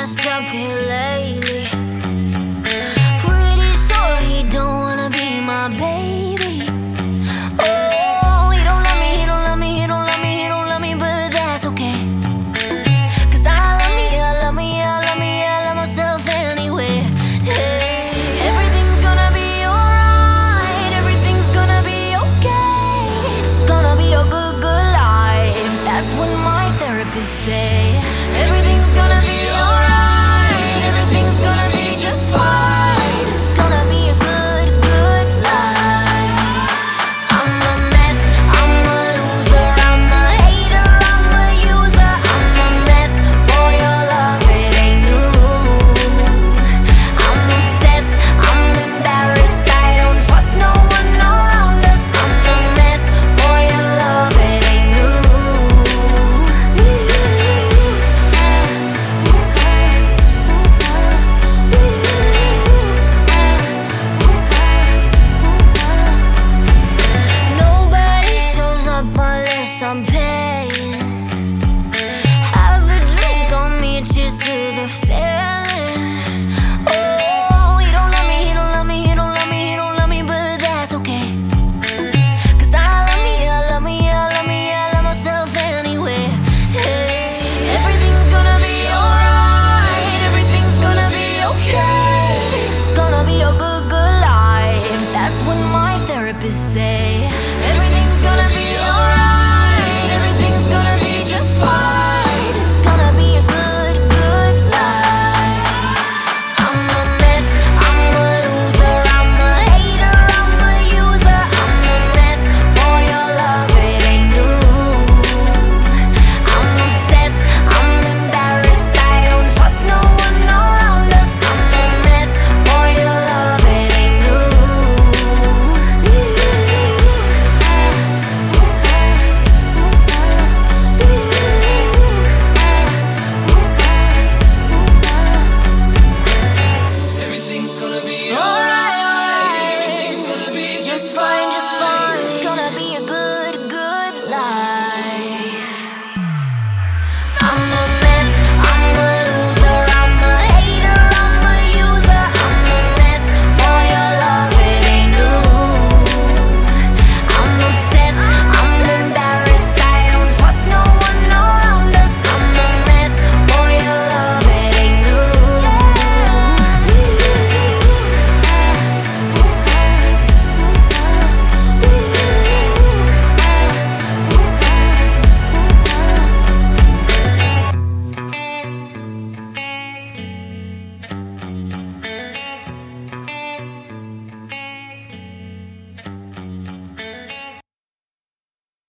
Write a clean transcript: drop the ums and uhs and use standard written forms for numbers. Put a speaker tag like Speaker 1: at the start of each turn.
Speaker 1: messed up here lately. Pretty sure he don't wanna be my baby. Oh, he don't love me, he don't love me, he don't love me, he don't love me, but that's okay. 'Cause I love me, I love me, I love me, I love myself anyway. Hey, everything's gonna be alright, everything's gonna be okay. It's gonna be a good, good life. That's what my therapist say.